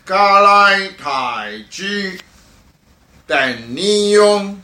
加拉太书第二章，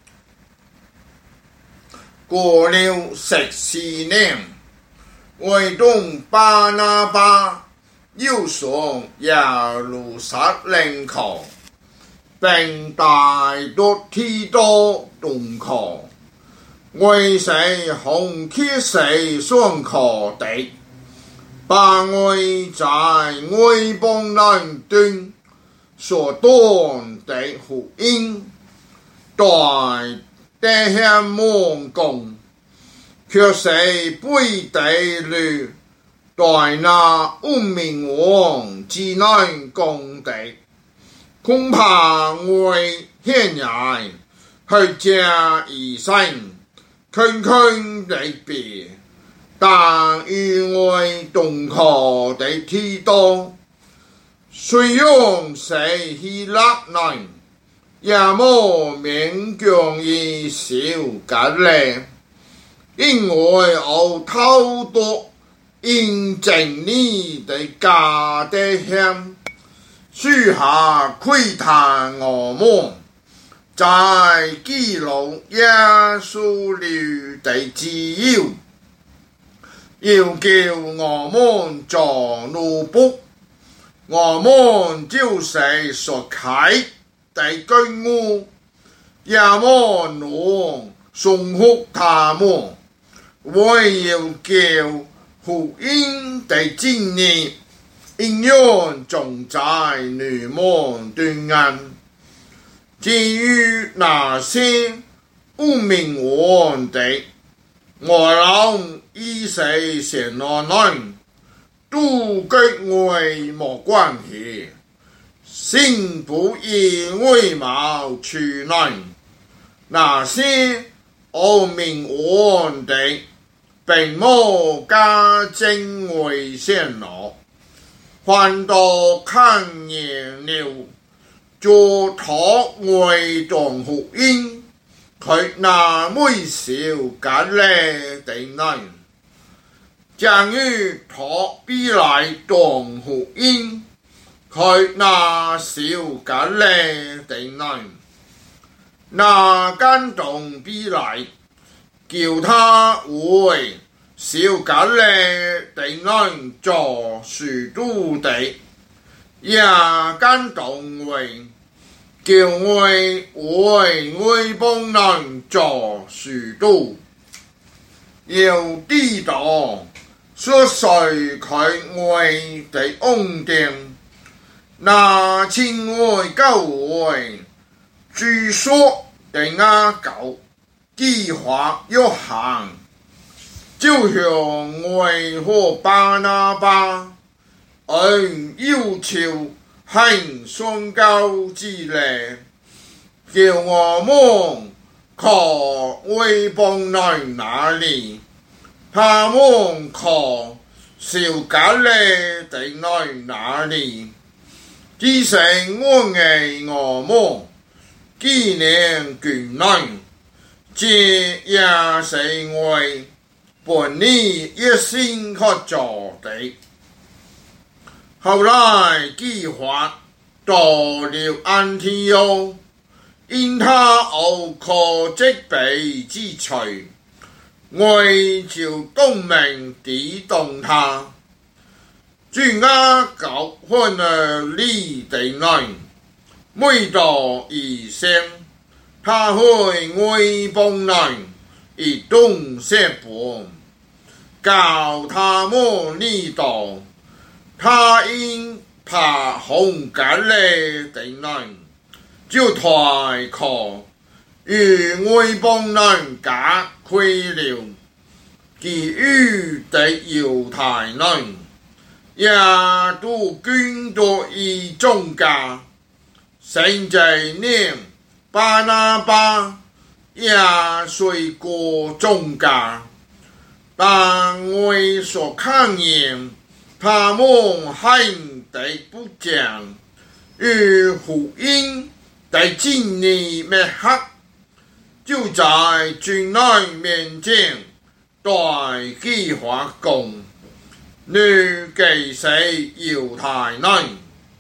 過了14年，會同巴拿巴要上耶路撒冷去，並帶着提多同去，為是紅旗世上去的。把我在外邦人中所當的福音對弟兄們講，卻是背地裏對那萬民王之內講的，恐怕我現在去加以身，空空的別。但與我同去的提多，雖然是希臘人，也無勉強於小格列，因為我偷奪因真理的假的鄉，屬下窺探我們，在基督耶穌裏的自由。要叫我們做奴僕，我們就是所啟的居屋，也無能順服他們，為要叫福音的真理應用種在你們中間。至於那些污名王的，我諗以世善人都跟我沒關係，心不以外貌取人。那些惡名王的，並無假證為善惡，反倒看見了，就託我當福音。佢那微小格列的人，將於託必來當福音。佢那小格列的人，那感動必來，叫他為小格列的人做使徒的，也感動為。叫我為外邦人做使徒，要知道所隨佢我的恩典，那親愛教會居所的亞狗計劃要行，就像我和巴拿巴按要求很宣告之例，叫我們去外邦人那裡，他們去小格列的人那裡，只是我們紀念軍人，這也是我本意一心去做的。後來計劃到了安提奧，因他無可責備之處，我就當面抵擋他。主雅各分了離的人，每到以前，他會外邦人一同寫本，教他們離道。他因怕紅格列的人，就退去與外邦人隔開了，其餘的猶太人也都捐到於宗教，甚至連巴拿巴也隨過宗教，但我所看見他們很的不講，與福音的真理滅合，就在軍人面前對計劃講，你既是猶太人，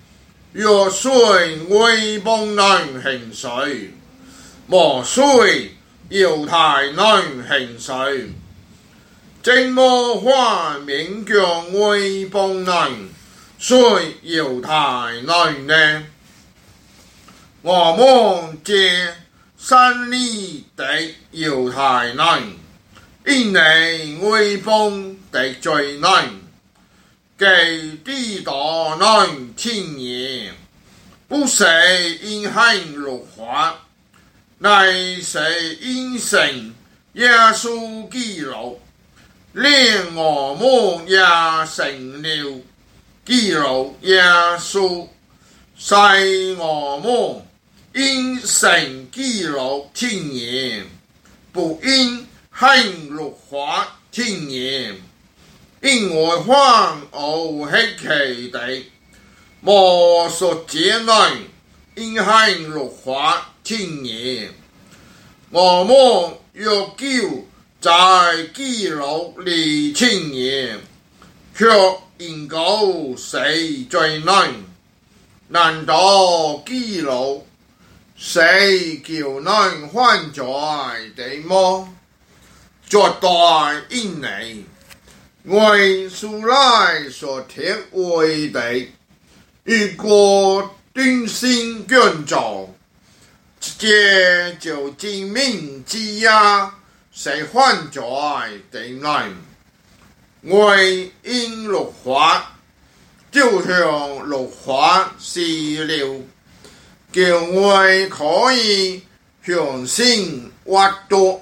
若水為邦能行水，莫水猶太能行水。正魔化名將為邦能，水猶太能呢？我們借山里的猶太能，因你為邦的罪能。給地道能聽言，不是因行律法，乃是因信耶穌基督，連我們也成了基督耶穌，使我們因信基督聽言，不因行律法聽言。因為反而是其地，莫所見能因行律法聽言。我們若求在基督裏聽言，卻因告誰罪能？難道基督是叫人犯罪的麼？絕對因你。為素來所貼為的，如果斷心捐助，這就證明之呀是犯罪的人。為因律法，就像律法是了，叫我可以向心挖奪，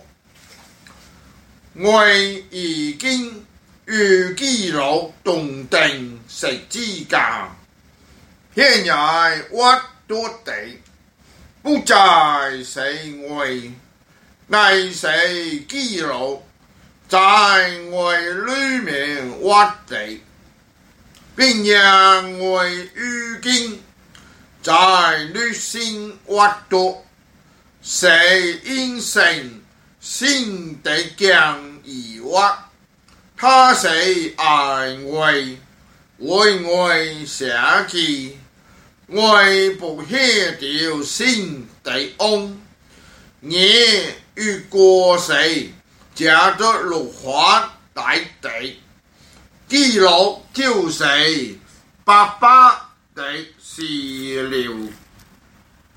我已經與基督同定十字架，現在挖奪的不再是我，乃是基督在我裏面挖的，並讓我如今在內心挖奪，是因信心的強而挖。他是愛我，為我捨己，我不棄掉心的恩。你如果是假的律法來的，基督就是白白的死了。